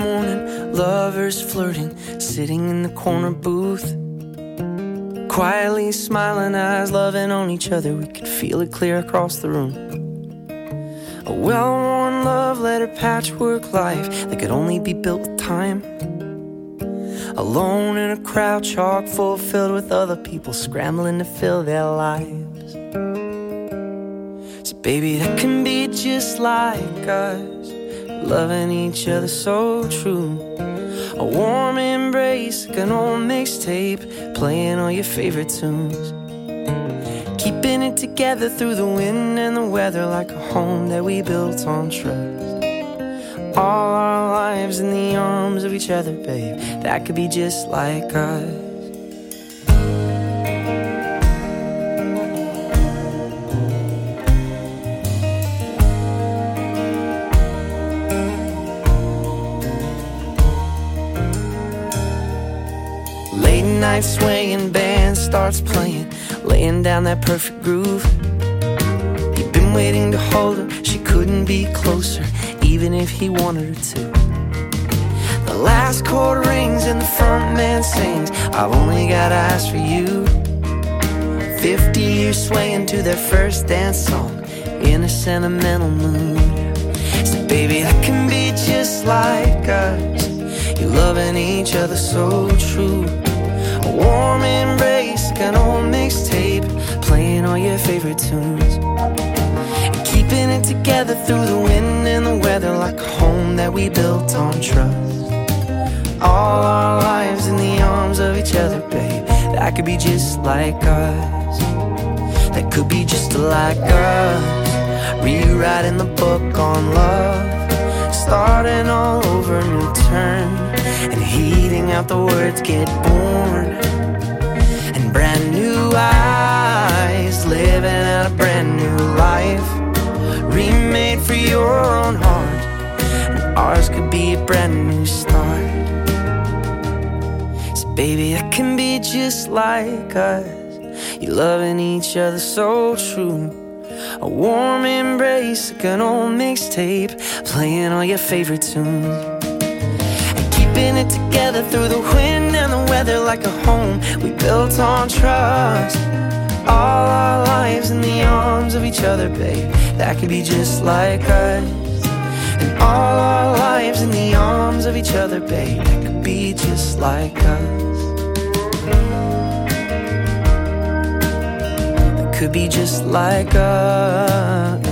morning, lovers flirting, sitting in the corner booth, quietly smiling eyes, loving on each other. We could feel it clear across the room. A well-worn love letter, patchwork life that could only be built with time. Alone in a crowd chock full, filled with other people scrambling to fill their lives. So baby, that can be just like us, loving each other so true. A warm embrace, like an old mixtape, playing all your favorite tunes. Keeping it together through the wind and the weather, like a home that we built on trust. All our lives in the arms of each other, babe, that could be just like us. Late night swinging band starts playing, laying down that perfect groove. You've been waiting to hold her, she couldn't be closer, even if he wanted her to. The last chord rings and the front man sings, I've only got eyes for you. 50 years swaying to their first dance song in a sentimental mood. So baby, that can be just like us, you loving each other so true. A warm embrace, like an old mixtape, playing all your favorite tunes. And keeping it together through the wind and the weather, like a home that we built on trust. All our lives in the arms of each other, babe, that could be just like us. That could be just like us, rewriting the book on love, starting all over, a new turn, and heeding out the words get born. And brand new eyes, living out a brand new life, remade for your own heart, and ours could be a brand new start. So baby, that can be just like us, you loving each other so true. A warm embrace, like an old mixtape, playing all your favorite tunes. And keeping it together through the wind and the weather, like a home we built on trust. All our lives in the arms of each other, babe, that could be just like us. And all our lives in the arms of each other, babe, that could be just like us. That could be just like us.